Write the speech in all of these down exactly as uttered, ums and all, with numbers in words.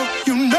you know.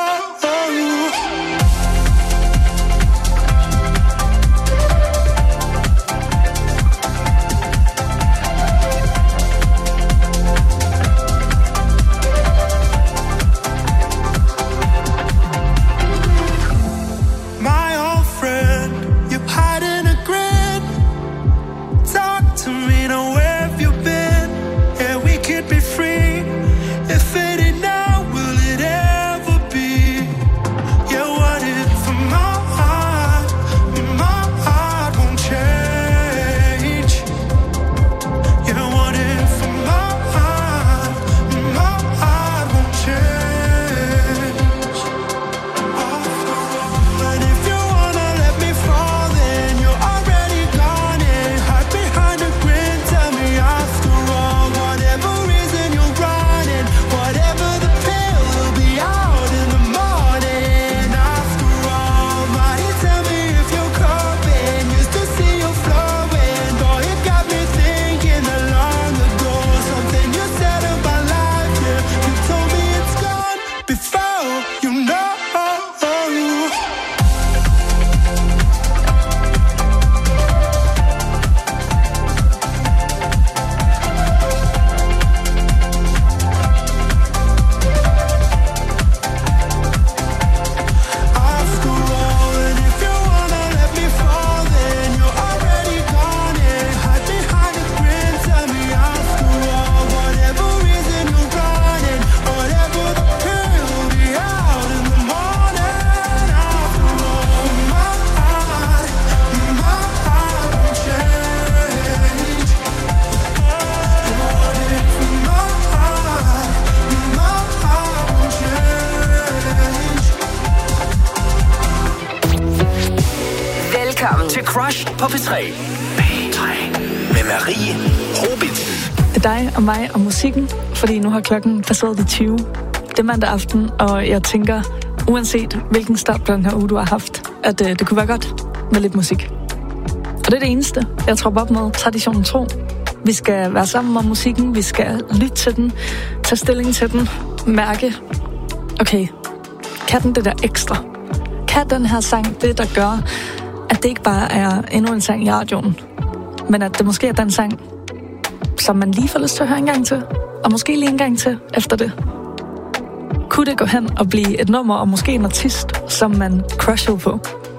På P tre. P tre. Med Marie Robitz. Det er dig og mig og musikken, fordi nu har klokken passeret de tyve. Det er mandag aften, og jeg tænker, uanset hvilken start på den her uge, du har haft, at øh, det kunne være godt med lidt musik. Og det er det eneste, jeg tror op med traditionen tro. Vi skal være sammen om musikken, vi skal lytte til den, tage stilling til den, mærke, okay, kan den det der ekstra? Kan den her sang det, der gør, at det ikke bare er endnu en sang i radioen, men at det måske er den sang, som man lige får lyst til at høre en gang til, og måske lige en gang til efter det. Kunne det gå hen og blive et nummer, og måske en artist, som man crusher på?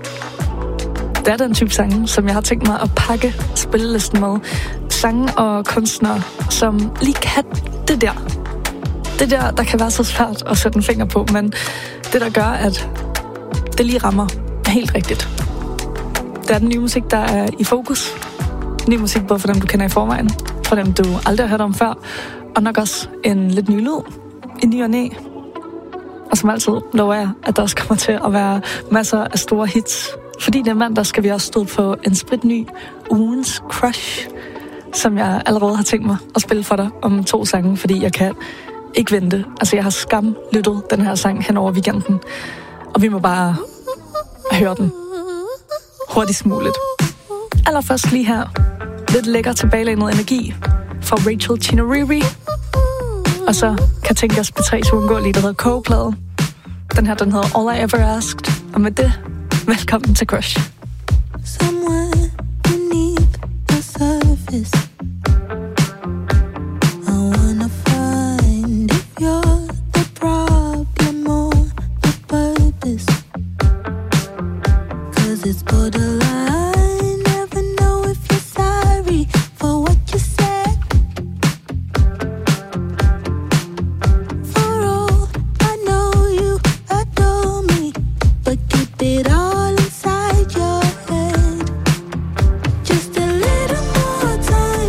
Det er den type sange, som jeg har tænkt mig at pakke spillelisten med. Sange og kunstnere, som lige kan det der. Det der, der kan være så svært at sætte en finger på, men det, der gør, at det lige rammer helt rigtigt. Det er den nye musik, der er i fokus. Ny musik både for dem, du kender i forvejen, for dem, du aldrig har hørt om før, og nok også en lidt ny lyd, en ny og næ. Og som altid lover jeg, at der også kommer til at være masser af store hits. Fordi det er mandag, skal vi også stå på en spritny ugens crush, som jeg allerede har tænkt mig at spille for dig om to sange, fordi jeg kan ikke vente. Altså, jeg har skam lyttet den her sang hen over weekenden, og vi må bare høre den hurtigst muligt. Allerførst lige her, lidt lækker tilbagelænet energi fra Rachel Chinoriri. Og så kan tænke os P tre's uundgåelige, der hedder Kogeplade. Den her, den hedder All I Ever Asked. Og med det, velkommen til Crush. Somewhere beneath the surface, I wanna find if you're the problem or the purpose. 'Cause it's borderline, never know if you're sorry for what you said. For all I know, you adore me, but keep it all inside your head. Just a little more time.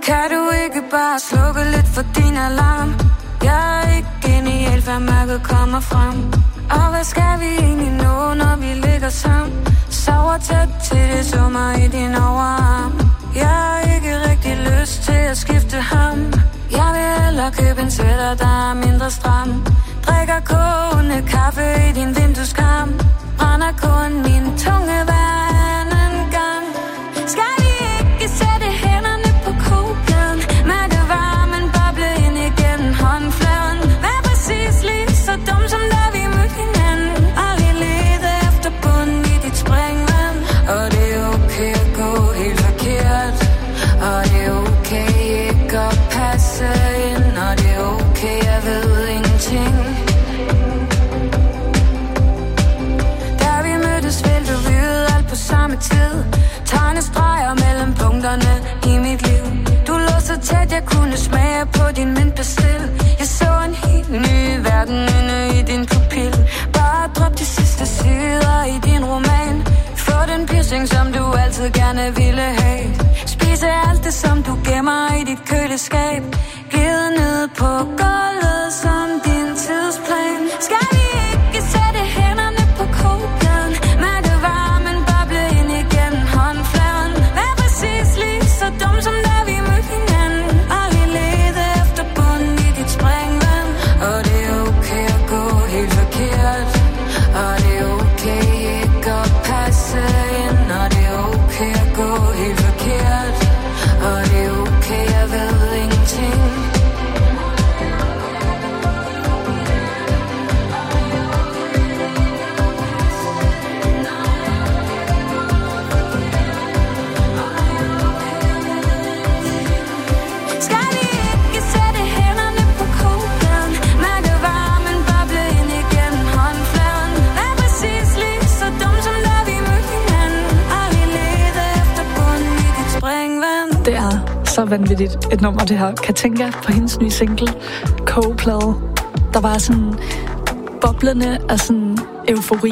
Kan du ikke bare slukke lidt for din alarm? Jeg er ikke genial, hvad mørket kommer frem. Og hvad skal vi egentlig nå, når vi ligger sammen? Sover tæt til det summer i din overarm. Jeg har ikke rigtig lyst til at skifte ham. Jeg vil hellere købe en sweater, der er mindre stram. Drikker kogende kaffe i din vindueskarm. Brænder kun min tunge hver anden gang. Skal vi ikke sætte hænderne på kogepladen? Mærke varmen boble ind igennem håndfladen. Vær præcis lige så dum som da vi mødte hinanden. Aldrig lede efter bunden i dit springvand. Og det er okay at gå helt forkert. Og det er okay ikke at passe ind. Og det er okay, jeg ved ingenting. Da vi mødtes, ville du vide alt på samme tid. Tegne streger mellem punkterne i mit liv. Du lå så tæt, jeg kunne smage på din mintpastil. Jeg så en helt ny verden inde i din pupil. Bare drop de sidste sider i din roman. Få den piercing, som du altid gerne ville have. Spise alt det, som du gemmer i dit køleskab. Glide ned på gulvet som din tidsplan. Skal vi ikke sætte hænderne på kogepladen? Mærke varmen boble ind igennem håndfladen. Vær præcis lige så dum som da vi mødte hinanden. Aldrig lede efter bunden i dit springvand. Og det er okay at gå helt forkert. Og det er okay ikke at passe ind. Og det er okay at gå helt forkert. Og det er okay, jeg ved ingenting. Skal vi ikke sætte hænderne på kogepladen? Mærke varmen boble ind igennem håndfladen. Vær præcis lige så dum som da vi mødte hinanden. Aldrig lede efter bunden i dit springvand. Det er så vanvittigt et nummer, det her. Katinka på hendes nye single, Kogeplade. Der var sådan boblende af sådan eufori.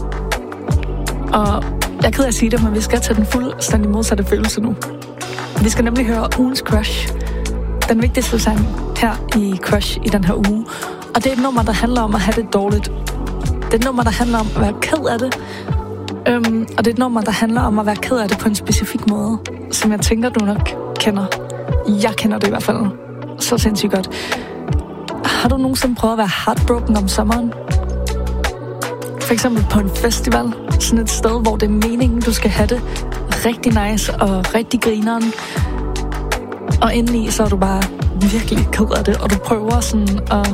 Og jeg er ked af at sige det, men vi skal tage den fuldstændig modsatte følelse nu. Vi skal nemlig høre ugens Crush. Den vigtigste sang her i Crush i den her uge. Og det er et nummer, der handler om at have det dårligt. Det er et nummer, der handler om at være ked af det. Øhm, og det er et nummer, der handler om at være ked af det på en specifik måde, som jeg tænker, du nok kender. Jeg kender det i hvert fald så sindssygt godt. Har du nogensinde prøvet at være heartbroken om sommeren? For eksempel på en festival. Sådan et sted, hvor det er meningen, du skal have det rigtig nice og rigtig grineren. Og indeni, så er du bare virkelig ked af det, og du prøver sådan at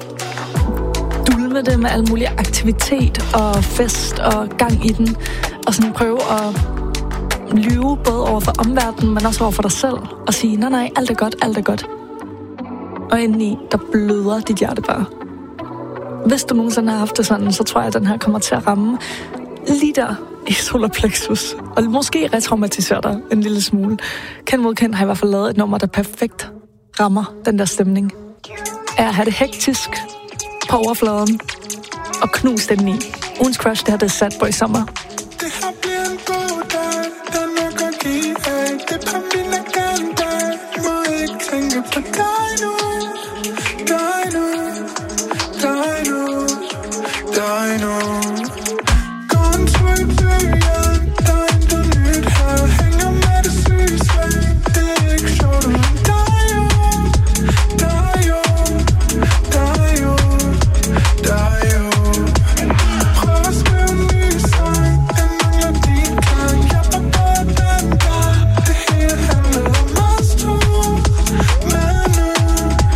dulme det med al mulig aktivitet og fest og gang i den. Og sådan prøve at lyve både over for omverdenen, men også over for dig selv. Og sige, nej, nej, alt er godt, alt er godt. Og indeni, der bløder dit hjerte bare. Hvis du nogensinde har haft det sådan, så tror jeg, at den her kommer til at ramme lige der i solar plexus. Og måske retraumatisere dig en lille smule. Ken Woolken har i hvert fald lavet et nummer, der perfekt rammer den der stemning. Er at have det hektisk på overfladen og knus den i. Ugens Crush, det her, det er Sad Boy Summer. Det har bliver en god dag, der er nok at give af. Det er på min agenda, må ikke tænke på dig nu. Dig nu, dig nu, dig nu. Gå en tur i byen, der er intet nyt her. Hænger med det syge slag, det er ikke sjovt uden dig jo. Dig jo, dig jo, dig jo. Prøv at skrive en ny sang, den mangler din klang. Jeg var bare den der, det hele handler om os to. Men nu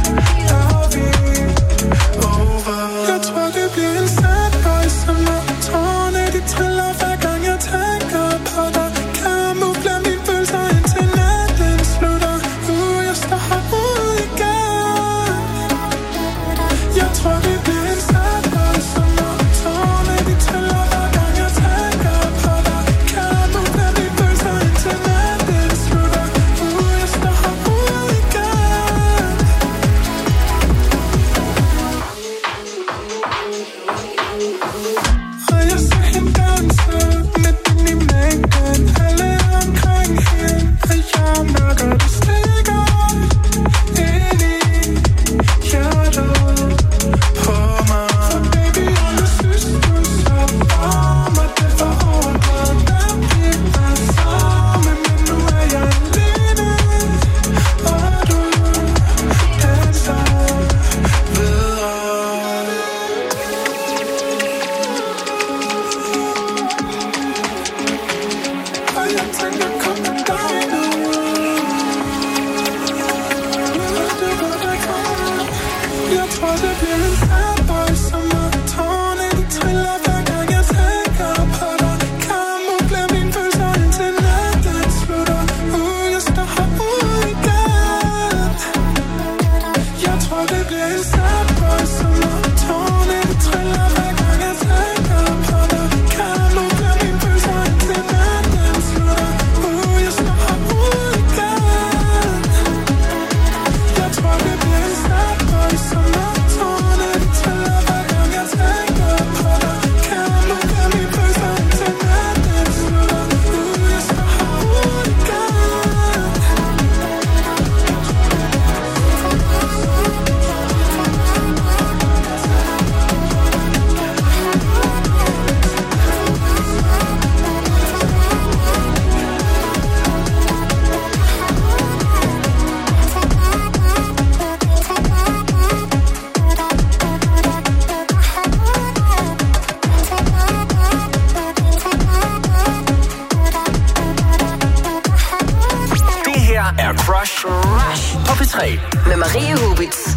Crush på P tre med Marie Hobitz.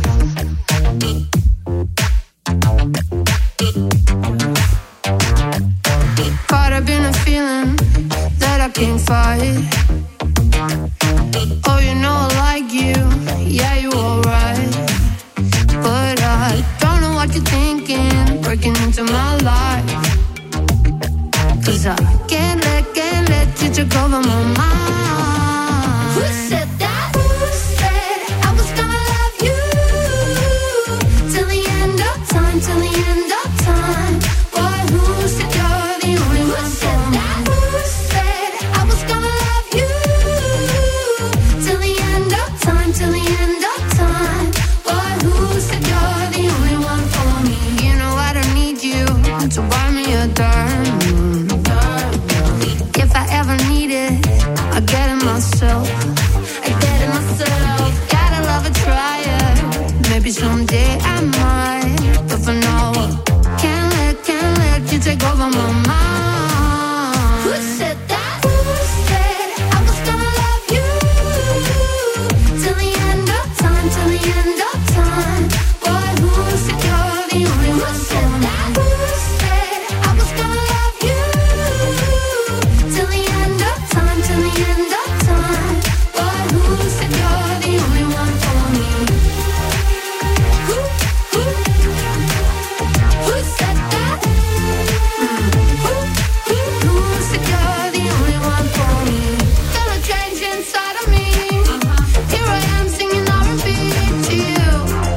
Caught up in a feeling that I can't fight. Oh, you know I like you, yeah, you alright. But I don't know what you're thinking, breaking into my life. Cause I can't let, can't let you take over my mind. Who said that? Who said I was gonna love you till the end of time, till the end of time? Boy, who said you're the only one? Who said that? Who said I was gonna love you till the end of time, till the end of time? Boy, who said you're the only one for me? You know I don't need you to buy me a dime. If I ever need it, I get it myself. I get it myself. Gotta love a trier. Maybe someday I might, but for now, can't let, can't let you take over my mind. Who said that? Who said I was gonna love you till the end of time, till the end of time? Boy, who said you're the only one? Who said that? Who said I was gonna love you till the end of time, till the end of time? Boy, who said you're the only one for me? Who, who, who said that? Mm. Who, who, who said you're the only one for me? Feel a change inside of me. Here I am singing R and B to you.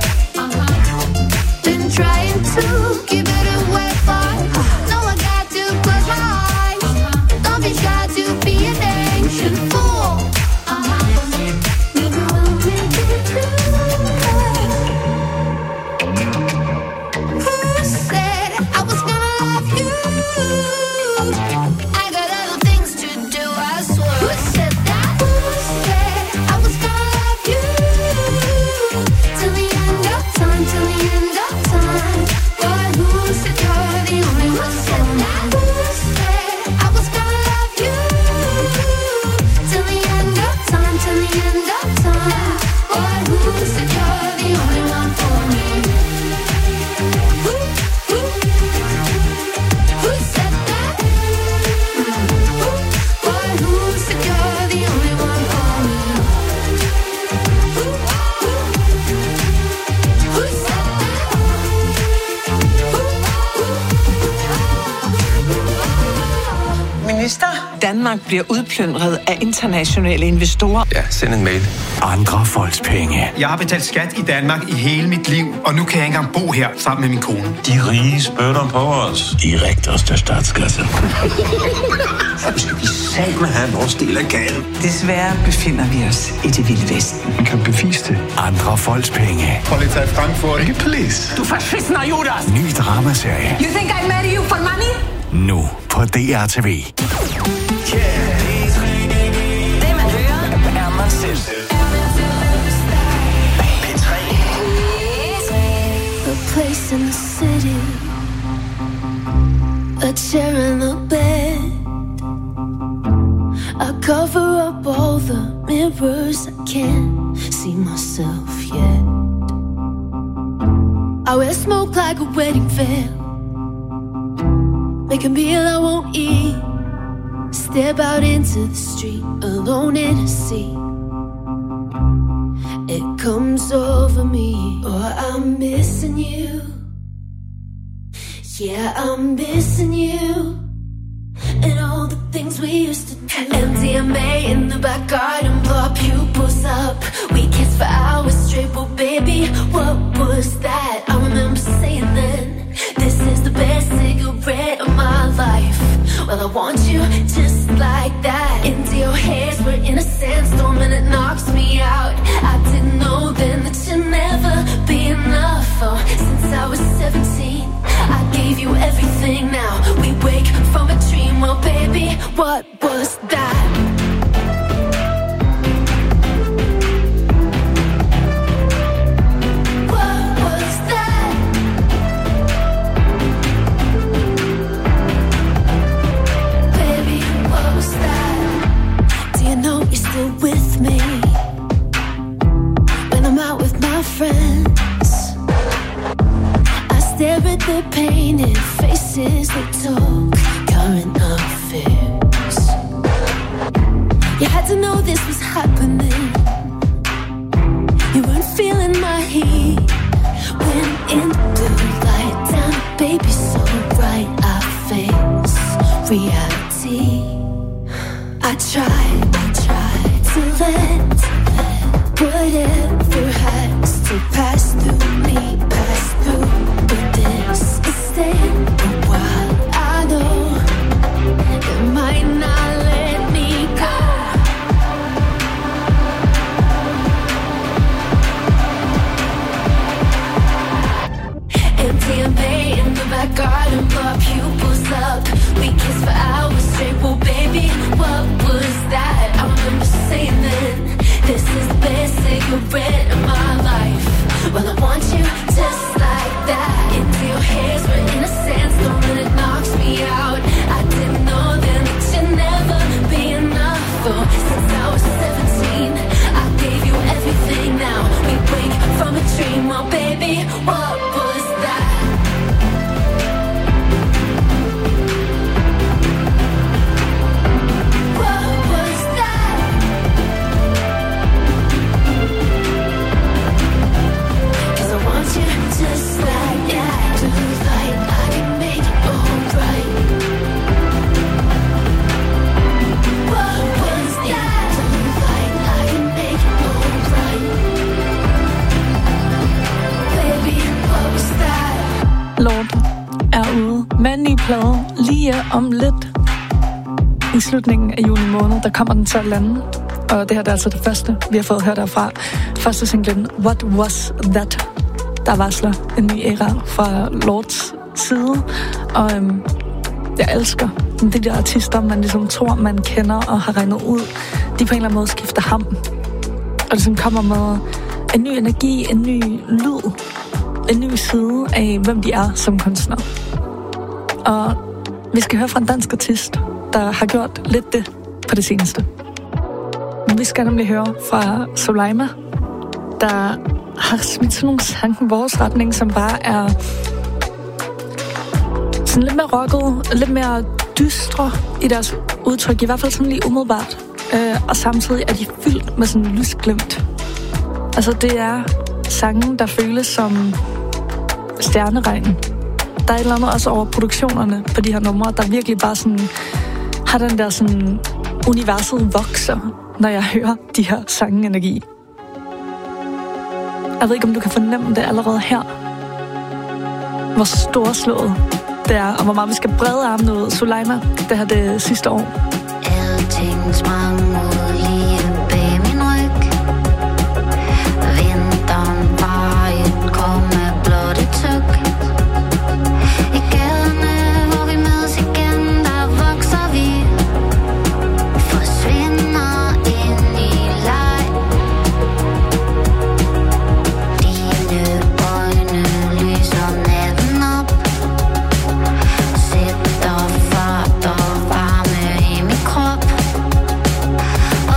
Been trying to keep it away, but no, I got to close my eyes. Don't be shy to be an ancient fool. Who said I was gonna love you? I got other things to do, I swear. Who said that? Who said I was gonna love you till the end of time, till the end of time? Boy, who said you're the only one? Who said that? Who said I was gonna love you till the end of time, till the end of time? Boy, who said you're the only one for me? Who, who, who said that? Mm. Who, boy, who said you're the only one for me? Who, who, who said that? Minister, Danmark bliver udplyndret af internationale investorer. Ja, send en mail. Andre folks penge. Jeg har betalt skat i Danmark i hele mit liv, og nu kan jeg ikke engang bo her sammen med min kone. De rige spytter på os. I rigtigste statskasse. Så skal vi satme have vores del af gaden. Desværre befinder vi os i det vilde vesten. Man kan bevise det. Andre folks penge. Polizei Frankfurt. Ikke please. Du fascisner, Judas! Ny dramaserie. You think I marry you for money? Nu på D R T V. Det man hører, er mig selv. P tre. A place in the city, a chair in the bed. I cover up all the mirrors, I can't see myself yet. I wear smoke like a wedding veil, make a meal I won't eat, step out into the street alone in a sea. It comes over me, oh, I'm missing you. Yeah, I'm missing you. And all the things we used to do. M D M A in the back garden, blow our pupils up. We kissed for hours straight, well baby, what was that? I remember saying then, this is the best cigarette of my life. Well, I want you just like that. Into your hairs, we're in a sandstorm and it knocks me out. I didn't know then that you'd never be enough. Oh, since I was seventeen, I gave you everything. Now we wake from a dream. Well, baby, what was that? What was that? Baby, what was that? Do you know you're still with me? our friends. I stare at the painted faces that talk current affairs. You had to know this was happening. You weren't feeling my heat. Went into light down, baby, so bright I face reality. I tried, I tried to let whatever has to pass through me, pass through. But this is staying a while. I know it might not let me go. M D M A in the back garden, blow pupils up. We kissed for hours straight, well baby, what was that? I remember saying then, this is the best cigarette of my life. Well, I want you just like that. Into your hairs where innocence, the minute knocks me out. I didn't know then that you'd never be enough. Oh, since I was seventeen, I gave you everything. Now we wake from a dream, oh baby, what was that? Just like that, do like I can make it alright. What was that? Do like I can make it alright. Baby, what was that? Lord er ude med en ny plade lige om lidt. I slutningen af juni måned, der kommer den til at lande. Og det her det er altså det første, vi har fået hørt derfra. Første singlen, What Was That? Der varsler en ny æra fra Lords side. Og øhm, jeg elsker de der artister, man ligesom tror, man kender og har regnet ud. De på en eller anden måde skifter ham. Og ligesom kommer med en ny energi, en ny lyd, en ny side af, hvem de er som kunstner. Og vi skal høre fra en dansk artist, der har gjort lidt det på det seneste. Vi skal nemlig høre fra Soleima, der har smidt sådan nogle sange i vores retning, som bare er sådan lidt mere rocket, lidt mere dystre i deres udtryk, i hvert fald sådan lige umiddelbart. Øh, og samtidig er de fyldt med sådan lysglimt. Altså det er sange, der føles som stjerneregn. Der er et eller andet også over produktionerne på de her numre, der virkelig bare sådan har den der sådan universet vokser, når jeg hører de her sange-energi. Jeg ved ikke, om du kan fornemme det allerede her. Hvor storslået det er, og hvor meget vi skal brede armene ud. Soleima, det her det sidste år. Alting sprang ud lige bag min ryg. Vinteren var et kom med blåt et tyk. I gaderne, hvor vi mødes igen, der vokser vi. Forsvinder ind i leg. Dine øjne lyser natten op. Sætter fart og varme i min krop.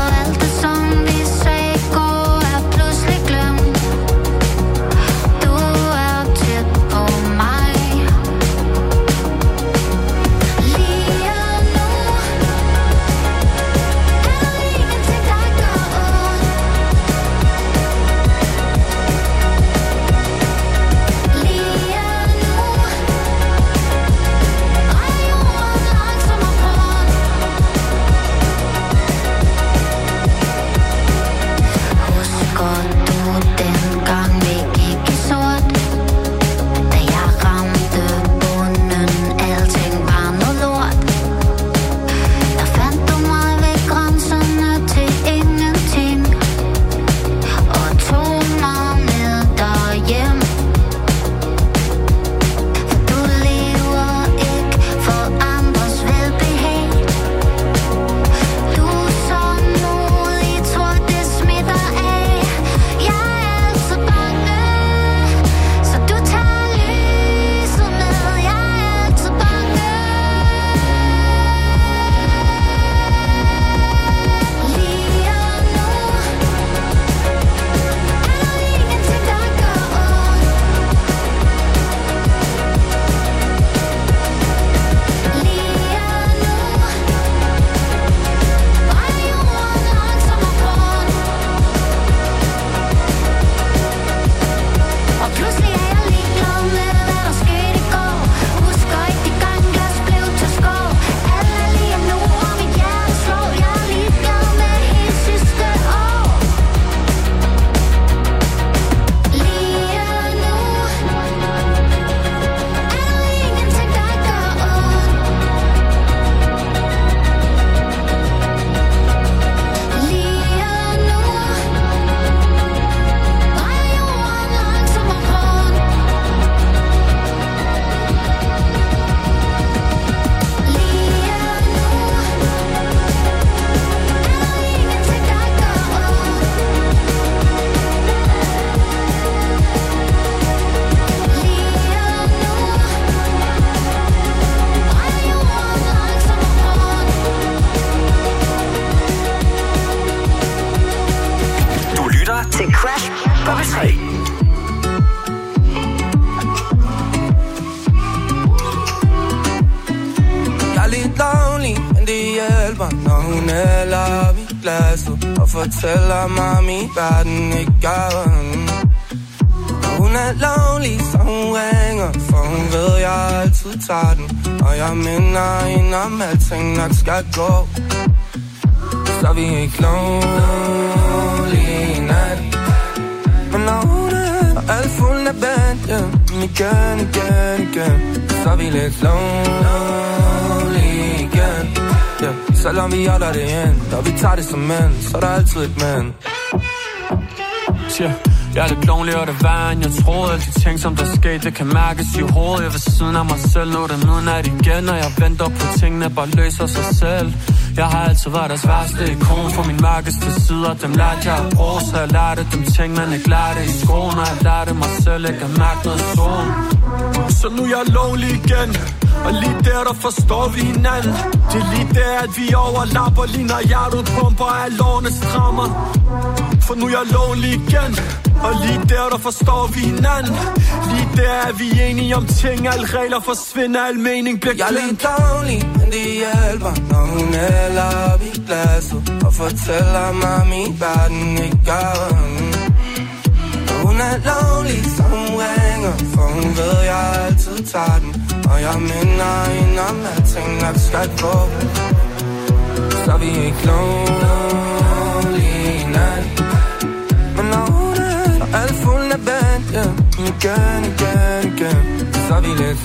Crash på P tre. Jeg er lidt lonely, men det hjælper, når hun hælder op i glasset og fortæller mig, at min verden ikke gør den. Når hun er lonely, så hun ringer, for hun ved, jeg altid tager den. Og jeg minder hende om, alting nok skal gå. Så er vi ikke lonely i nat. Men når hun er alt fuld af band, yeah, igen, igen, igen, så er vi lidt lonely igen, yeah. Selvom vi holder det ind, og vi tager det som mænd, så er der altid et mænd. Yeah. Jeg er lidt lonely og det vand. Jeg troede alle de ting som der skete, det kan mærkes i hovedet. Jeg er ved siden af mig selv, nu er det midnat igen. Og jeg venter på tingene bare løser sig selv. Jeg har altid været deres værste ikon for min mørkeste sider. Dem lærte jeg at bruge, så jeg lærte dem ting man ikke lærte i skolen. Og jeg lærte mig selv ikke at mærke noget sol. Så nu er jeg lonely igen, og lige der, der forstår vi hinanden. Det er lige der, at vi overlapper, lige når hjertet pumper af lårene strammer. For nu er jeg lonely igen, og lige der, der forstår vi hinanden. Lige der er vi enige om ting, alle regler forsvinder, al mening bliver glemt. Jeg er lidt lonely, men det hjælper, når hun hælder op i glasset og fortæller mig, at min verden ikke gør den. Hun er lonely, så hun ringer, for hun ved, jeg altid tager den. Og jeg minder hende om, at ting nok skal gå. Så er vi ikke lonely i nat. Men når hun er alt fuld af band, yeah, igen, igen, igen, så er vi lidt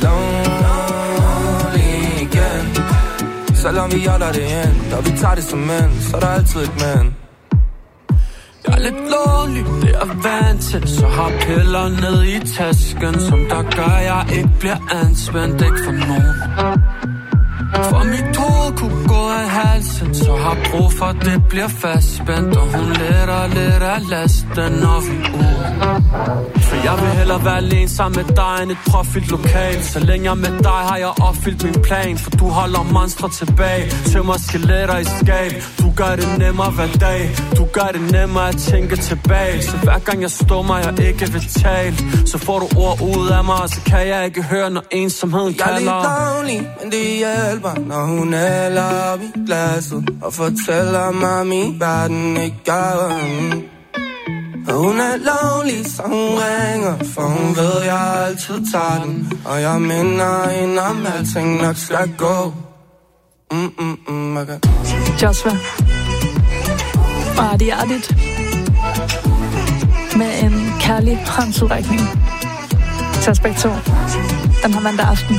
lonely igen. Selvom vi holder det ind, og vi tager det som mænd, så er der altid et mænd. Jeg er lidt lonely, det er vant til. Så har piller ned i tasken, som der gør, jeg ikke bliver anspændt. Ikke for nogen. For mit hoved kunne gå af halsen, så har brug for, det bliver fastspændt. Og hun letter lidt af lasten, når vi er ude. For jeg vil hellere være alene sammen med dig end et propfyldt lokal. Så længe jeg er med dig, har jeg opfyldt min plan. For du holder monstre tilbage, tømmer skeletter i skab. Du gør det nemmere hver dag, du gør det nemmere at tænke tilbage. Så hver gang jeg stummer, jeg ikke vil tale, så får du ord ud af mig, og så kan jeg ikke høre, når ensomheden kalder. Jeg er lidt lonely, men det hjælper, når hun hælder op i glasset og fortæller mig, at min verden ikke gør den. Og hun er lonely, så hun ringer, for hun ved, jeg altid tager den. Og jeg minder hende om, at alting nok skal gå. Mm, mm, mm, okay. Joshua og Artie Artit med en kærlig håndsudrækning til os begge to den her mandag aften.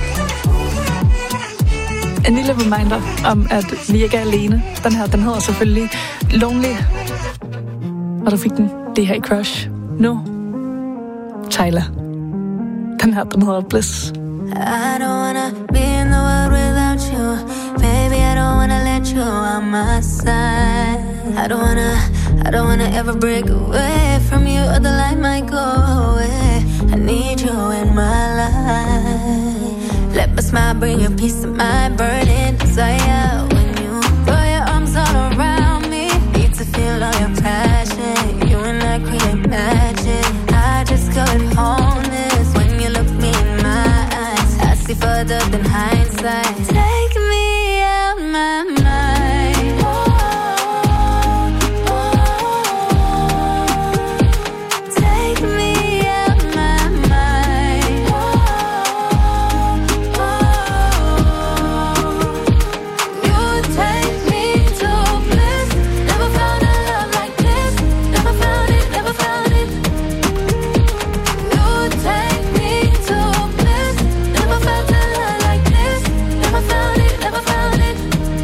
En lille reminder om, at vi ikke er alene. Den her, den hedder selvfølgelig Lonely. Og du fik den, det her i Crush. Nu, Tyler. Den her, den hedder Bliss. I don't wanna be in the world without you. Baby, I don't wanna let you on my side. I don't wanna, I don't wanna ever break away from you, or the light might go away. I need you in my life. Let my smile bring you peace of mind, burning desire. When you throw your arms all around me, need to feel all your passion. You and I create magic. I just couldn't hold this when you look me in my eyes. I see further than hindsight. Take me out my mind. Oh, oh, oh. Take me out my mind. Oh, oh. You take me to bliss. Never found a love like this. Never found it, never found it. You take me to bliss. Never felt a love like this. Never found it, never found it.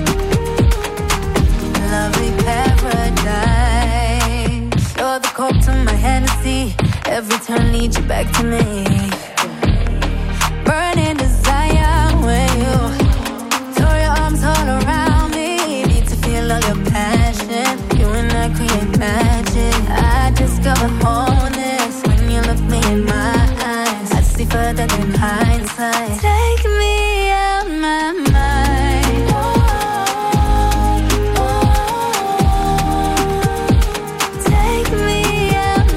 Lovely paradise. You're the coke to my Hennessy. Every turn leads you back to me. Burning desire when you throw your arms all around me. Need to feel all your passion. You and I create magic. I discover wholeness when you look me in my eyes. I see further than hindsight. Take me out my mind. Oh, oh. Take me out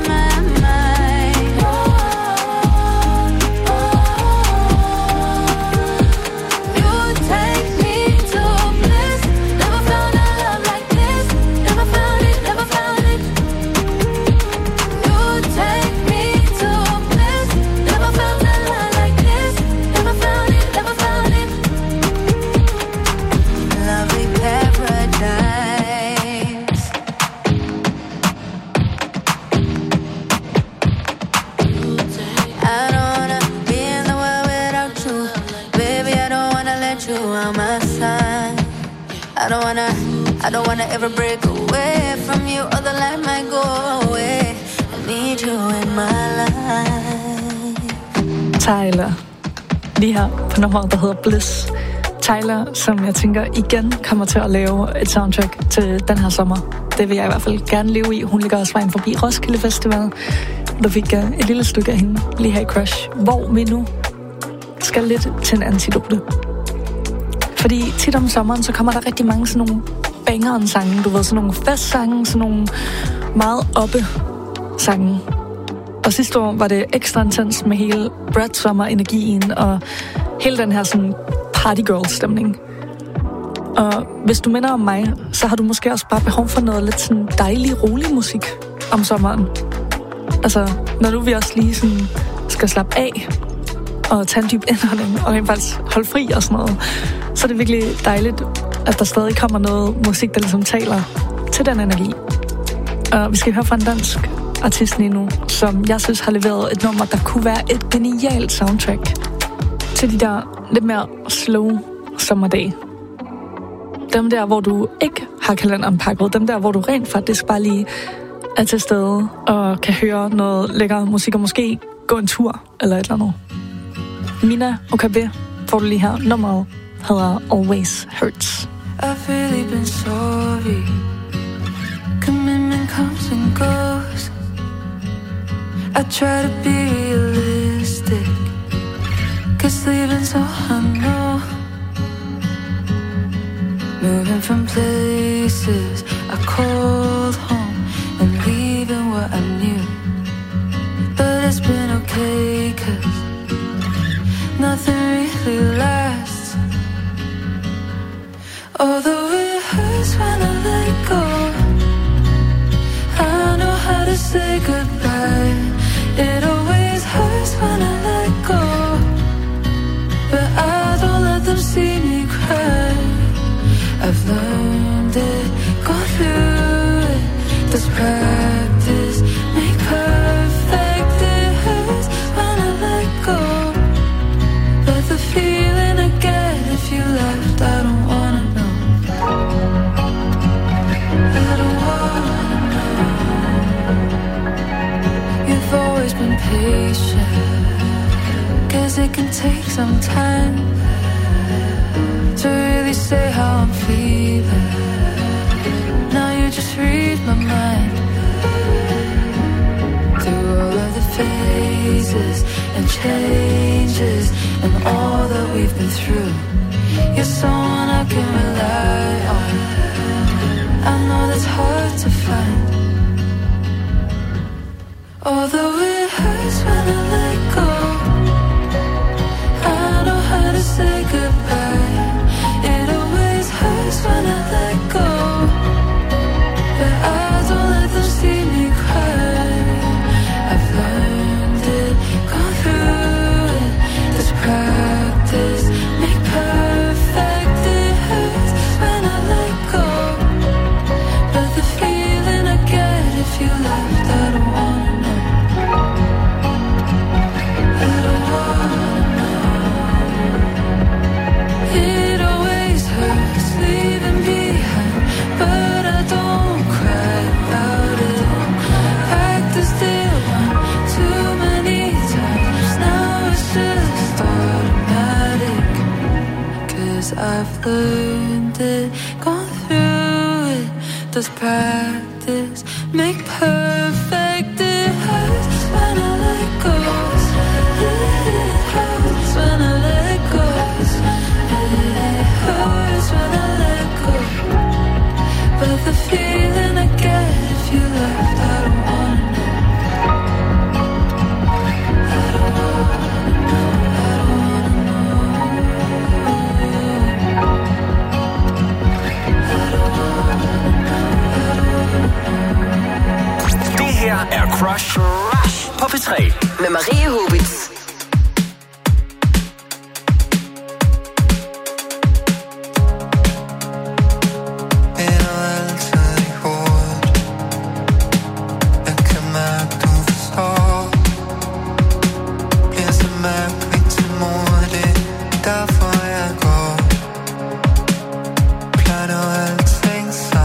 I don't wanna ever break away from you, or the light might go away. I need you in my life. Tyler. Lige her på nummeret, der hedder Bliss. Tyler, som jeg tænker igen kommer til at lave et soundtrack til den her sommer. Det vil jeg i hvert fald gerne leve i. Hun ligger også vejen forbi Roskilde Festival. Der fik jeg et lille stykke af hende lige her i Crush, hvor vi nu skal lidt til en antidote. Fordi tit om sommeren, så kommer der rigtig mange sådan nogle bangeren-sange. Du ved, sådan nogle festsange, sådan nogle meget oppe sange. Og sidste år var det ekstra intens med hele Brad-sommer-energien og hele den her sådan partygirl-stemning. Og hvis du minder om mig, så har du måske også bare behov for noget lidt sådan dejlig, rolig musik om sommeren. Altså, når du vi også lige sådan skal slappe af og tage en dyb indånding og rent faktisk holde fri og sådan noget, så er det virkelig dejligt, at der stadig kommer noget musik, der ligesom taler til den energi. Og vi skal høre fra en dansk artist lige nu, som jeg synes har leveret et nummer, der kunne være et genialt soundtrack til de der lidt mere slow sommerdage. Dem der, hvor du ikke har kalenderen pakket. Dem der, hvor du rent faktisk bare lige er til stede og kan høre noget lækker musik og måske gå en tur eller et eller andet. Mina Okabe får du lige her. Nummeret hedder Always Hurts. I've really been sorry. Commitment comes and goes. I try to be realistic, 'cause leaving's all I know. Moving from places I called home and leaving what I knew. But it's been okay, 'cause nothing really lasts. Although it hurts when I let go, I know how to say goodbye. It always hurts when I let go, but I don't let them see me cry. I've learned it, gone through it. This practice make perfect. It hurts when I let go, but the feeling I get if you left, I don't wanna know. I don't wanna know. You've always been patient, 'cause it can take some time to really say how I'm feeling. Now you just read my mind. Through all of the phases and changes and all that we've been through, you're someone I can rely on. I know that's hard to find. Although it hurts when I let go, I know how to say goodbye. It always hurts when I let go, but I don't let them see me cry. I've learned it, gone through it. This practice make perfect. It hurts when I let go, but the feeling I get if you left, I don't wanna know. I don't wanna know. It always hurts leaving behind, but I don't cry about it. Practiced it one too many times. Now it's just automatic, 'cause I've learned it, gone through it. Does practice make perfect? It hurts when I let go. It hurts when I let go. It hurts when I let go, but the feeling I get if you left, I don't wanna know. I don't wanna know. I don't wanna know. I don't wanna know. I don't wanna know. Det her er Crush på P tre med Marie Hubitz. Derfor jeg går. Planer alting sammen.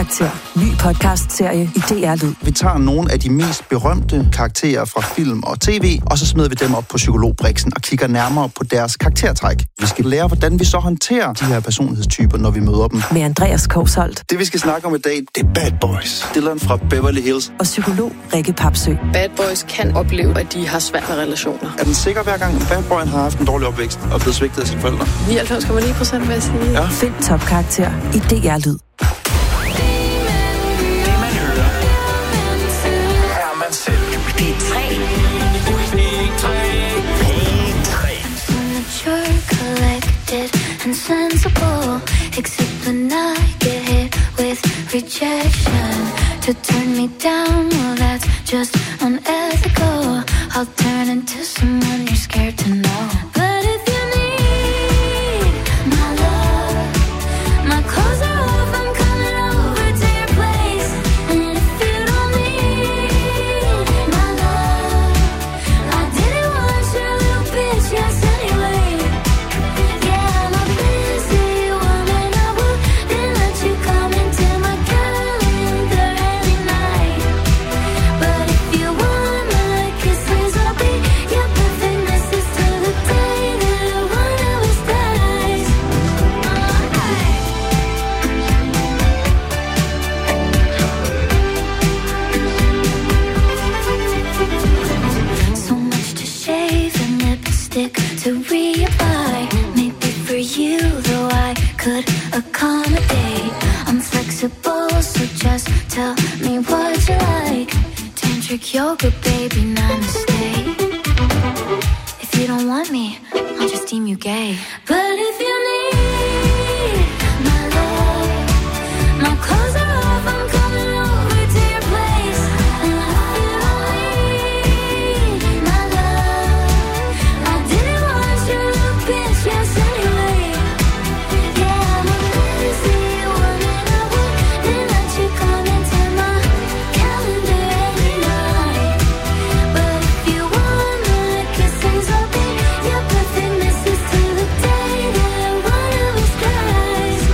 Karakter. Ny podcast-serie i D R Lyd. Vi tager nogle af de mest berømte karakterer fra film og tv, og så smider vi dem op på Psykologbriksen og kigger nærmere på deres karaktertræk. Vi skal lære, hvordan vi så håndterer de her personlighedstyper, når vi møder dem. Med Andreas Kousholt. Det, vi skal snakke om i dag, det er Bad Boys. Dylan fra Beverly Hills. Og psykolog Rikke Papsø. Bad Boys kan opleve, at de har svært med relationer. Er den sikker hver gang, Bad Boyen har haft en dårlig opvækst og blevet svigtet af sine forældre? nioghalvfems komma ni procent vil jeg sige. Ja. Find topkarakter i D R Lyd. And sensible, except when I get hit with rejection. To turn me down, well that's just unethical. I'll turn into someone you're scared to know. But if you need my love, my clothes are off, I'm coming over to your place. And if you don't need my love, I didn't want your little bitch, yes anyway. To reapply, maybe for you, though I could accommodate. I'm flexible, so just tell me what you like. Tantric yoga, baby, namaste. If you don't want me, I'll just deem you gay. But if you need my love, my clothes are off, I'm coming over to your place. And if you don't need my love, I didn't want your little bitch, yes anyway. Yeah, I'm a busy woman, I wouldn't let you come into my calendar every night. But if you wanna kiss things, I'll be your perfect missus till the day that one of us dies.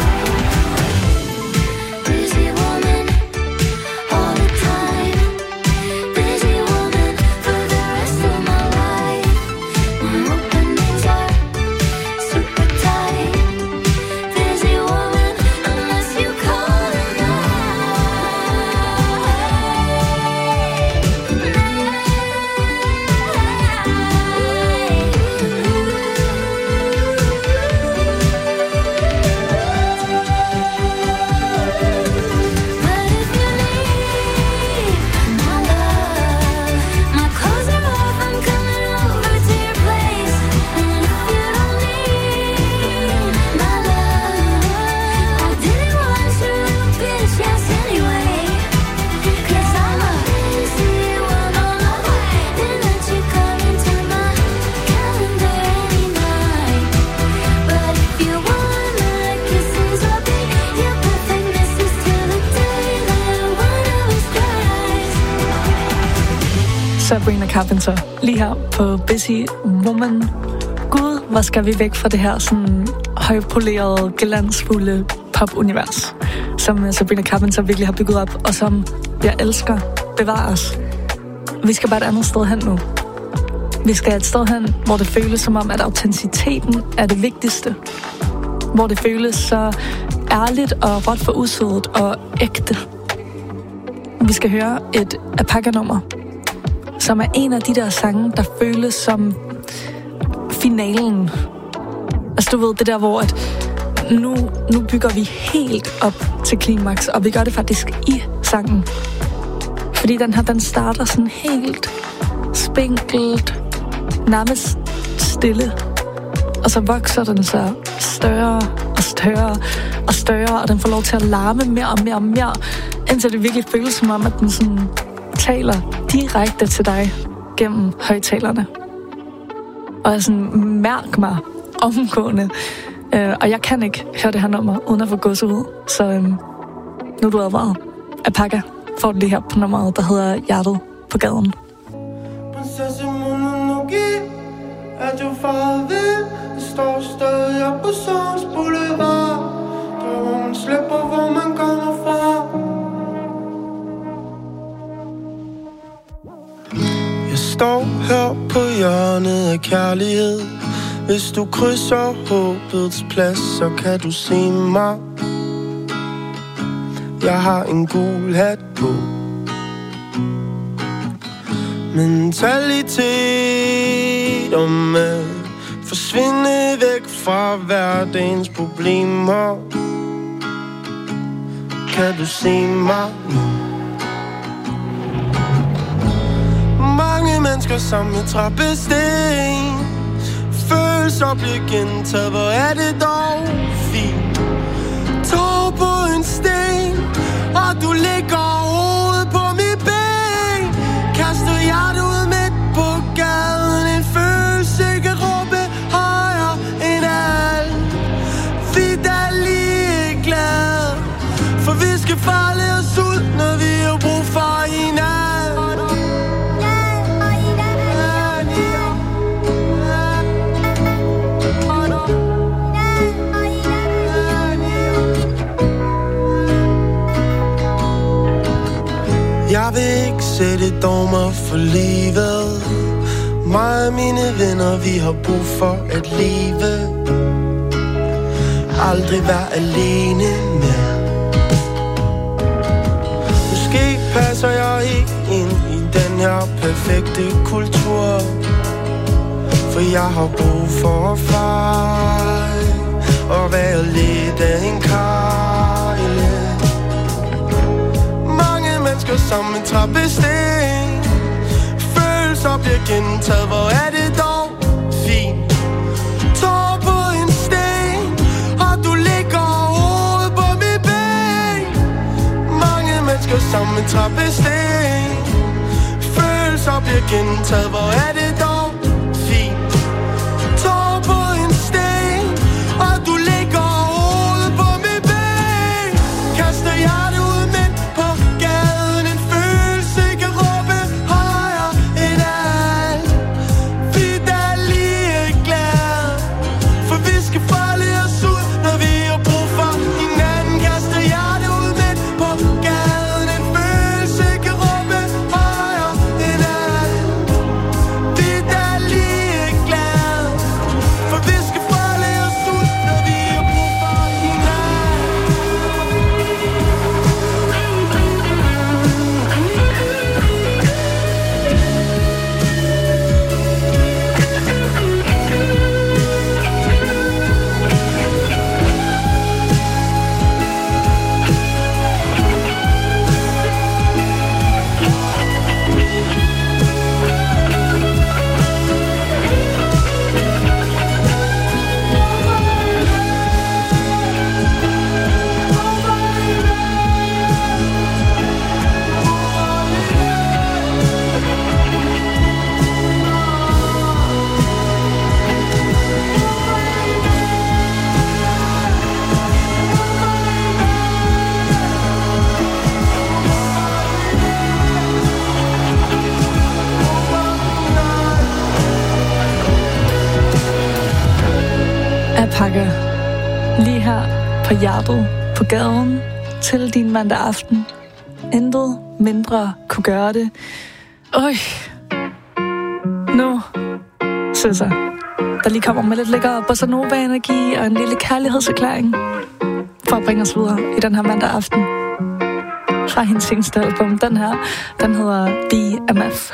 Busy woman, all the time. Busy woman for the rest of my life. My openings are super tight. Busy woman, unless you call it Sabrina Carpenter, lige her på Busy Woman. Gud, hvor skal vi væk fra det her sådan højpolerede, glansfulde pop-univers, som Sabrina Carpenter virkelig har bygget op, og som jeg elsker bevares. Vi skal bare et andet sted hen nu. Vi skal et sted hen, hvor det føles som om, at autenticiteten er det vigtigste. Hvor det føles så ærligt og råt for usødet og ægte. Vi skal høre et Apaka-nummer, som er en af de der sange, der føles som finalen. Altså du ved, det der, hvor at nu, nu bygger vi helt op til klimaks, og vi gør det faktisk i sangen. Fordi den her, den starter sådan helt spinkelt, nærmest stille. Og så vokser den så større og større og større, og den får lov til at larme mere og mere og mere, indtil det virkelig føles som om, at den sådan taler direkte til dig gennem højtalerne. Og jeg sådan, mærk mig omgående. Øh, og jeg kan ikke høre det her nummer, uden at få gåsehud. Så øh, nu er du advaret. Apaka får det lige her på nummeret, der hedder Hjertet på gaden. Prinsesse Mononoke, er du farvel? Jeg står stadig op på Sons Boulevard. Der hvor man slipper, hvor man kommer fra. står her på hjørnet af kærlighed. Hvis du krydser håbets plads, så kan du se mig. Jeg har en gul hat på. Mentalitet om at forsvinde væk fra hverdagens problemer. Kan du se mig nu? Mange mennesker sammen med trappesten. Følelser bliver gentaget, hvor er det dog fint. Tår på en sten, og du ligger hovedet på mit ben. Kaster hjertet ud midt på gaden. En følelse kan råbe højere end alt. Vi er lige glade, for vi skal falde os ud, når vi har brug for hinanden. Jeg vil ikke sætte dogmer for livet. Mig og mine venner, vi har brug for at leve. Aldrig være alene mere. Måske passer jeg ikke ind i den her perfekte kultur, for jeg har brug for at fejre og være lidt af en kejle. Mennesker som en trappesten. Følelser bliver gentaget, hvor er det dog fint. Tår på en sten, og du ligger hovedet på mit ben. Mange mennesker som en trappesten. Følelser bliver gentaget, hvor er det dog fint. Tår på en sten, og du ligger hovedet på mit ben. Kaster hjertet ud midt på gaden. En følelse kan råbe højere end alt. Vi er lige glade, for vi skal falde os ud, når vi har brug for hinanden. Kaster hjertet ud midt på gaden. En følelse kan råbe højere end alt. Vi er lige glade, for vi skal falde os ud, når vi har brug for Jeg pakker lige her på hjertet, på gaden, til din mandag aften. Intet mindre kunne gøre det. Øj. Nu synes jeg, der lige kommer med lidt lækker bossa nova-energi og en lille kærlighedserklæring for at bringe os videre i den her mandag aften. Fra hendes seneste album. Den her, den hedder B M F.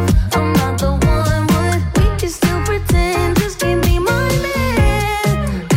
Still pretend, just give me my man.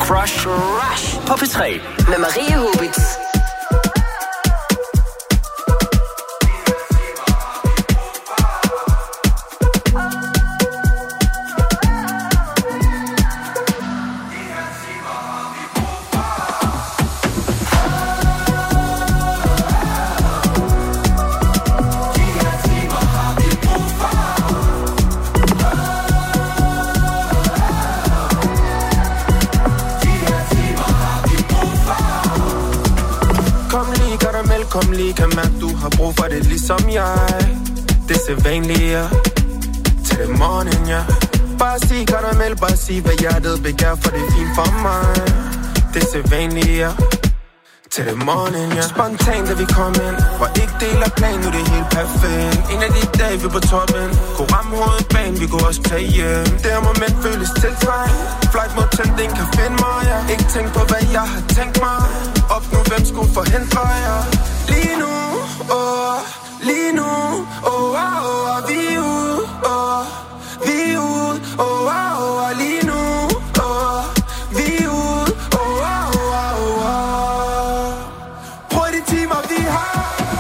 Crush Rush på P tre. Med Maria Hobitz. Kom lige, kan mærke, du har brug for det ligesom jeg. Det er sædvanligt, til det morgen, ja. Bare sig karamel, bare sig hvad hjertet begær, for det er fint for mig. Det er sædvanligt, til det morgen, ja. Spontant, da vi kom ind, var ikke del af planen, nu det er helt perfekt. En af de dage, vi er på toppen, kunne ramme hovedbanen, vi kunne også tage hjem. Det her moment føles tiltrængt. Flight mod tænding kan finde mig, ja. Ikke tænk på, hvad jeg har tænkt mig. Op nu, hvem skulle forhindre jer? Lige nu, åh, lige nu, åh, åh, åh, vi er ude, åh, vi er ude, åh, åh, åh, lige nu, åh, vi er ude, åh, åh, åh, åh. Prøv de timer, vi har.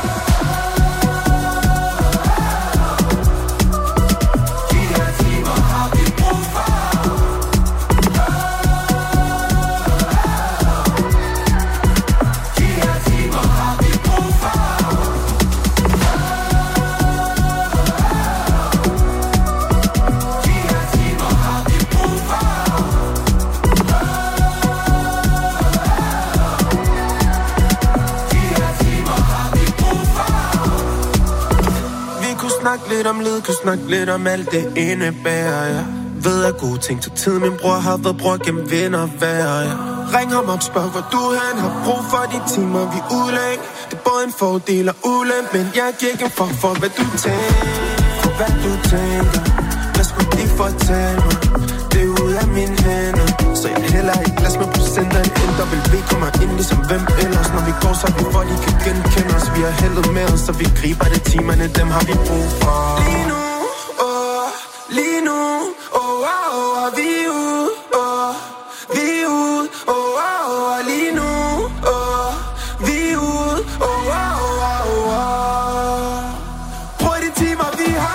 De her timer har vi brug for. De her timer har vi brug for. Snak lidt om lyd, kan snakke lidt om alt det indebærer, ja. Ved at gode ting til tid, min bror har været bror gennem vind og vejr, ja. Ring ham op, spørg hvor du hen, har brug for de timer, vi udlæg. Det er både en fordel og ulempe, men jeg giver ikke en fuck for, hvad du tænker. For hvad du tænker, hvad skulle de fortælle mig? Det er ud af mine hænder, så jeg heller ikke glas med procenter. En N W kommer ind ligesom hvem ellers. Når vi går, så vi for de kan genkende os. Vi har heldet med os, så vi griber det timerne, dem har vi brug for. Lige nu, åh, lige nu, åh, åh, åh, vi er ude, åh, vi er ude, åh, åh, åh, lige nu, åh, vi er ude, åh, åh, åh, åh. Prøv de timer, vi har.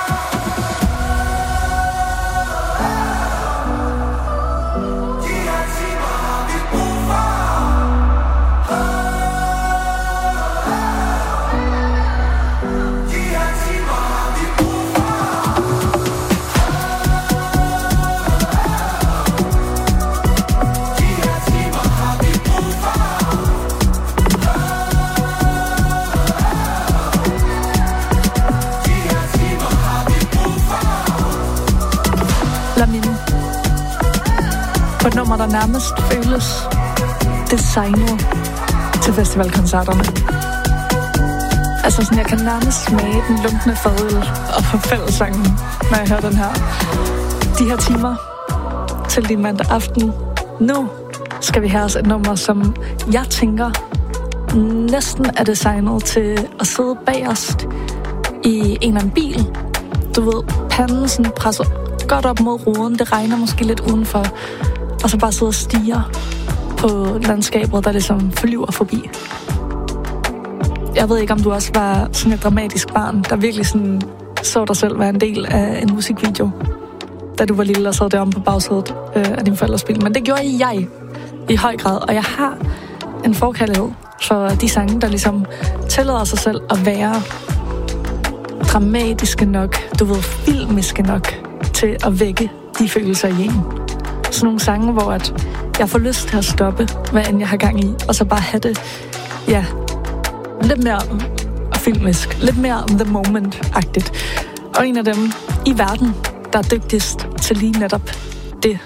På et nummer, der nærmest føles designet til festivalkoncerterne. Altså sådan, jeg kan nærmest smage den lunkne fadøl og fællessangen, når jeg hører den her. De her timer til din mandag aften. Nu skal vi have os et nummer, som jeg tænker næsten er designet til at sidde bagerst i en eller anden bil. Du ved, panden sådan presser godt op mod ruden. Det regner måske lidt udenfor. Og så bare sidde og stige på landskabet, der ligesom flyver forbi. Jeg ved ikke, om du også var sådan et dramatisk barn, der virkelig sådan så dig selv være en del af en musikvideo, da du var lille og sad deromme på bagsædet øh, af din forældres bil. Men det gjorde jeg i høj grad, og jeg har en forkærlighed for de sange, der ligesom tillader sig selv at være dramatiske nok, du ved, filmiske nok, til at vække de følelser i en. Sådan nogle sange, hvor at jeg får lyst til at stoppe, hvad end jeg har gang i, og så bare have det, ja, lidt mere filmisk, lidt mere the moment-agtigt. Og en af dem i verden, der er dygtigst til lige netop det.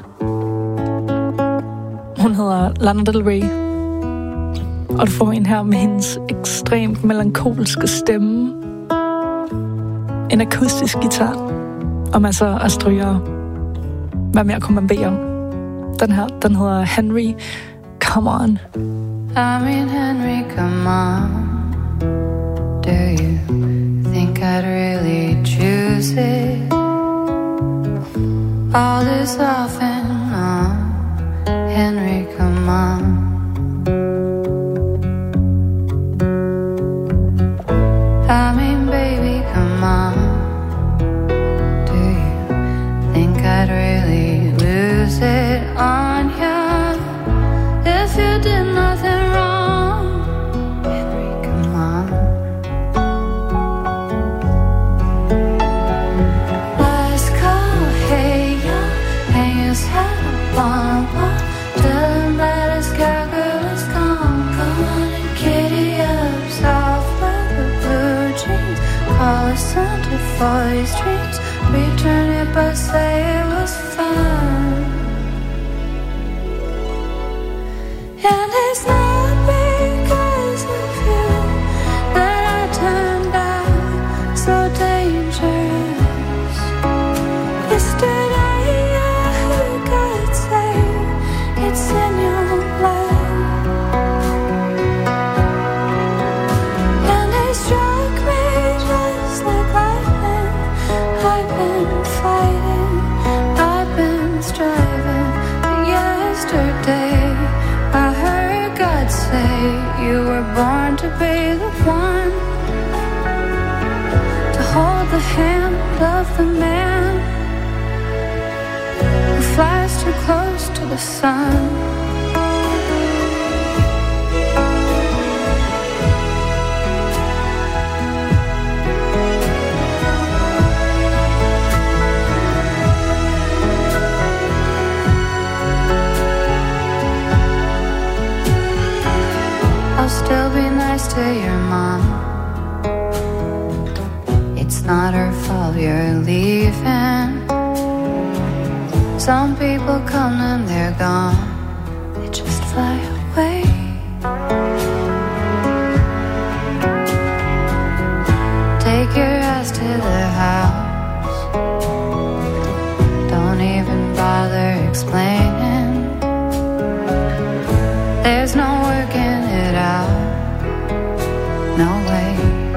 Hun hedder Lana Del Rey, og du får en her med hendes ekstremt melankolske stemme, en akustisk guitar, og masser af strygere. Hvad mere kunne man bede om? Den her, den hedder Henry, Come On. I mean, Henry, come on. Do you think I'd really choose it? All this off and on. Henry, come wanted for these dreams. Return it but say it was fun. And it's not because of you that I turned out so dangerous. Yesterday I heard God say it's in your blood. And it struck me just like lightning. I've been fighting, I've been striving. But yesterday I heard God say you were born to be the one to hold the hand of the man who flies too close to the sun. I'll still be nice to your mom. It's not her fault you're leaving. Some people come and they're gone. They just fly away. Take your ass to the house. Don't even bother explaining. There's no working it out. No way.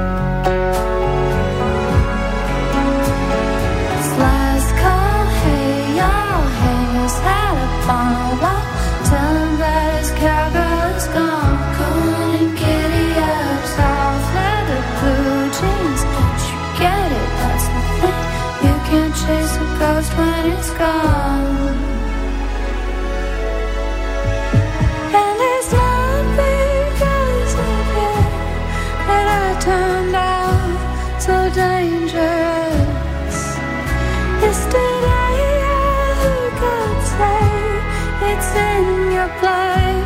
It's last call. Hey y'all, hang his hat up on a wall. Tell him that his cowgirl is gone. Cool and giddy up, soft leather, blue jeans. Don't you get it? That's the thing. You can't chase a ghost when it's gone. And it's not because of you that I turned out so dangerous. Yesterday I heard God say it's in your blood.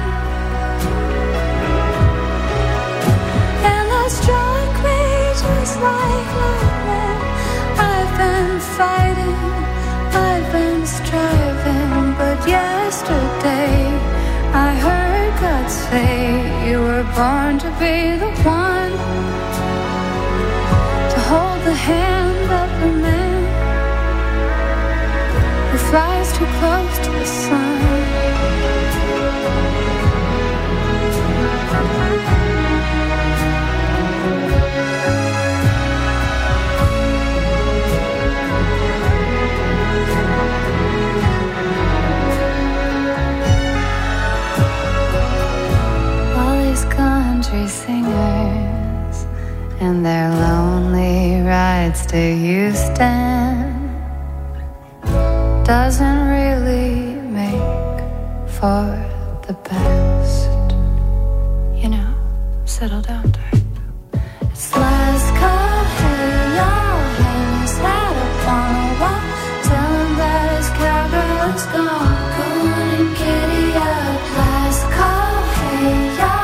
And that struck me just like lightning. I've been fighting, I've been striving. But yesterday I heard God say you were born to be the one to hold the hand of the man who flies too close to the sun. Country singers and their lonely rides to Houston doesn't really make for the best. You know, settle down, type. It's last call. Hey y'all, hang his hat up on a wall. Tell him that his cowgirl is gone. Cool and giddy up. Last call. Hey y'all.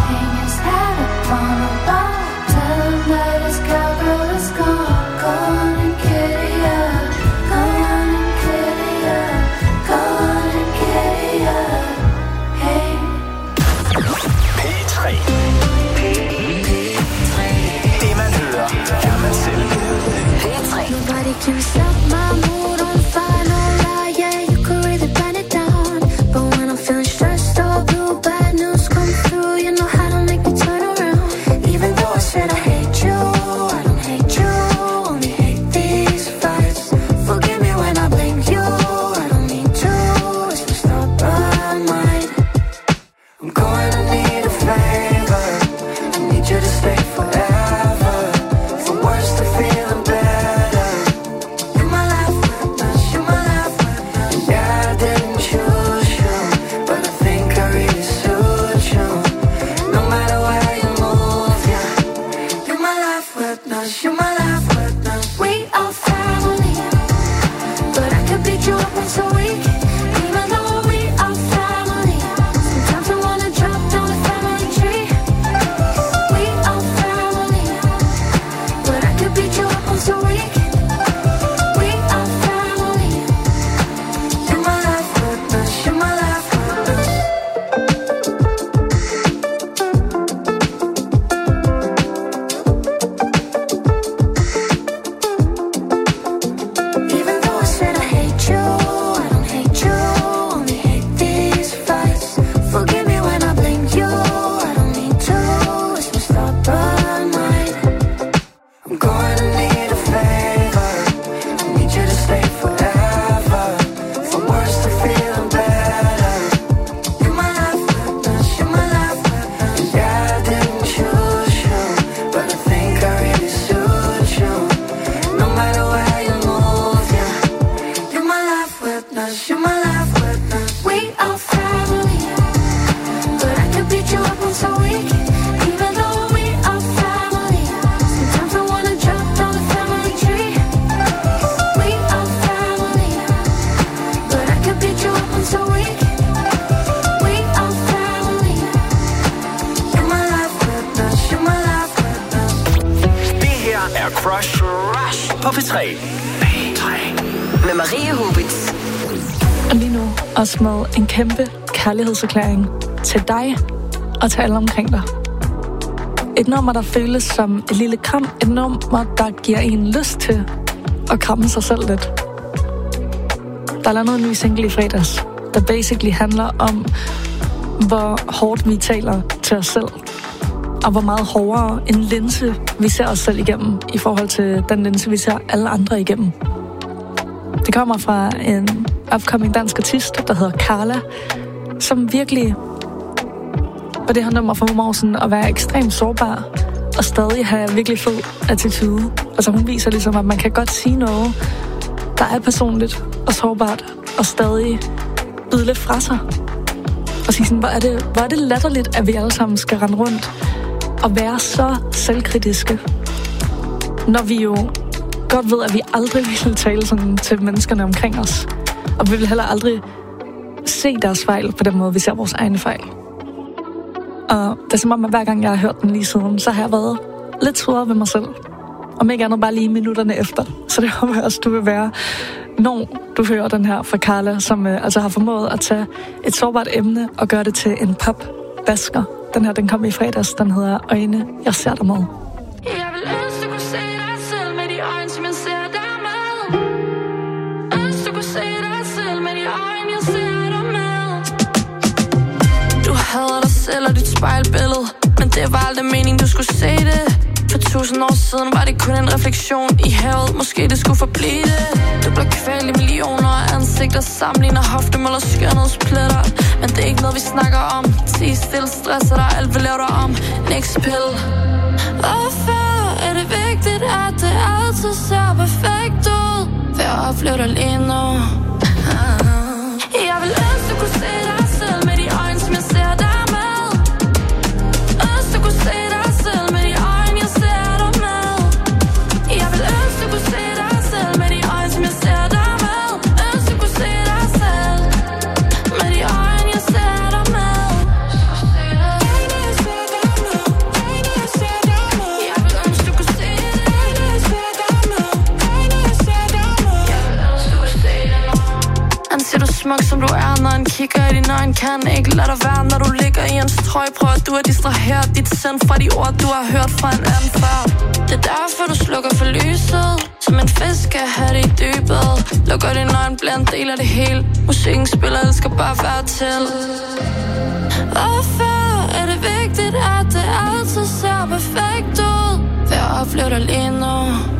Nobody can stop my mood on fire, no lie, yeah, you could really burn it down. But when I'm feeling stressed or blue, bad news come through, you know how to make me turn around. Even though I said I hate you, I don't hate you, only hate these fights. Forgive me when I blame you, I don't mean to, it's my stubborn mind. I'm going to need a favor, I need you to stay forever. For worse to feeling better in my life. på P tre. P tre. Med Marie Hubitz. Og lige nu også med en kæmpe kærlighedserklæring til dig og til alle omkring dig. Et nummer, der føles som et lille kram. Et nummer, der giver en lyst til at kramme sig selv lidt. Der er landet en ny single i fredags, der basically handler om, hvor hårdt vi taler til os selv. Og hvor meget hårdere en linse, vi ser os selv igennem, i forhold til den linse, vi ser alle andre igennem. Det kommer fra en upcoming dansk artist, der hedder Carla, som virkelig på det her nummer formår sådan at være ekstremt sårbar og stadig have virkelig fed attitude. Altså hun viser ligesom, at man kan godt sige noget, der er personligt og sårbart, og stadig byde lidt fra sig. Og sige sådan, hvor er det, hvor er det latterligt, at vi alle sammen skal rende rundt og være så selvkritiske, når vi jo godt ved, at vi aldrig vil tale sådan til menneskerne omkring os. Og vi vil heller aldrig se deres fejl på den måde, vi ser vores egne fejl. Og det er som om, at hver gang jeg har hørt den lige siden, så har jeg været lidt surere ved mig selv. Om ikke andet bare lige minutterne efter. Så det håber jeg også, du vil være, når du hører den her fra Carla, som øh, altså har formået at tage et sårbart emne og gøre det til en pop-basker. Den her, den kom i fredags, den hedder Øjne, jeg ser dig med. Jeg vil ønske, du kunne se dig selv med de øjne, som jeg ser dig med. Ønske, du kunne se dig selv med de øjne, jeg ser dig med. Du hader dig selv og dit spejlbillede, men det var aldrig meningen, du skulle se det. For tusind år siden var det kun en refleksion i havet, måske det skulle forblive det. Du blev kvalt i millioner af ansigter, sammenligner hoftemål og skønhedspletter. Men det er ikke noget, vi snakker om. Tig stille, stresser dig, alt vil lave dig om. Next pill. Hvorfor er det vigtigt, at det altid ser perfekt ud? Hvad oplever du lige nu? Jeg vil ønske, du kunne se dig selv med de øjne, som jeg ser dig med. Ønske, du kunne se dig selv med de øjne, jeg ser dig med. Jeg vil ønske, du kunne se dig selv med de øjne, som jeg ser dig med. Ønske, du kunne se dig selv med de øjne, jeg ser dig med. Jeg vil ønske, du kunne se det. Jeg vil ønske, du kunne se det nu. Han siger, du er smuk, som du er, når han kigger i dine øjne. Kan ikke lade dig være, når du ligger i hans trøje. Prøver du at distrahere dit sind fra de ord, du har hørt fra en anden før. Det er derfor, du slukker for lyset, som en fisk skal have det i dybet. Lukker dine øjne, bliver en del af det hele. Musikken spiller, det skal bare være til. Hvorfor er det vigtigt, at det altid ser perfekt ud? Hvad oplever du lige nu?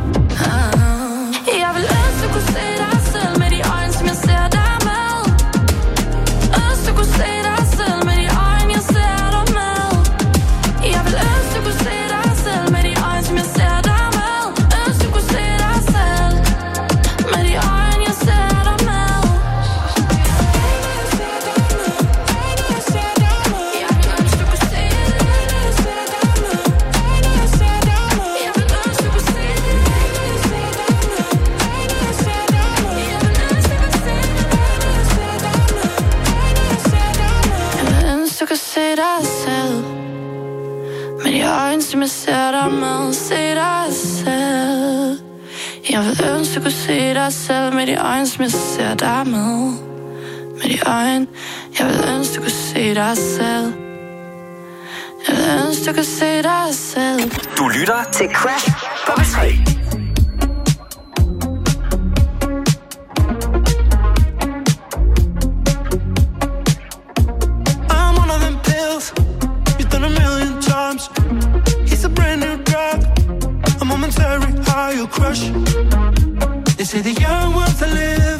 Jeg vil ønske, du kunne se dig selv med de øjne, som jeg ser dig med. Ønske, du kunne se dig selv med de øjne, jeg ser dig med. Jeg vil ønske, du kunne se dig selv med de øjne, som jeg ser dig med. Ønske, du kunne se dig selv med de øjne, jeg ser dig med. Jeg vil ønske, du kunne se det. Jeg vil ønske, du kunne se det. Du kan se dig selv med de øjne, som jeg ser dig med. Se dig selv. Jeg vil ønske, du kunne se dig selv med de øjne, som jeg ser dig med. Med de øjne. Jeg vil ønske, du kunne se dig selv. Jeg vil ønske, du kunne se dig selv. Du lytter til Crash på P tre. Crush. They say the young ones to live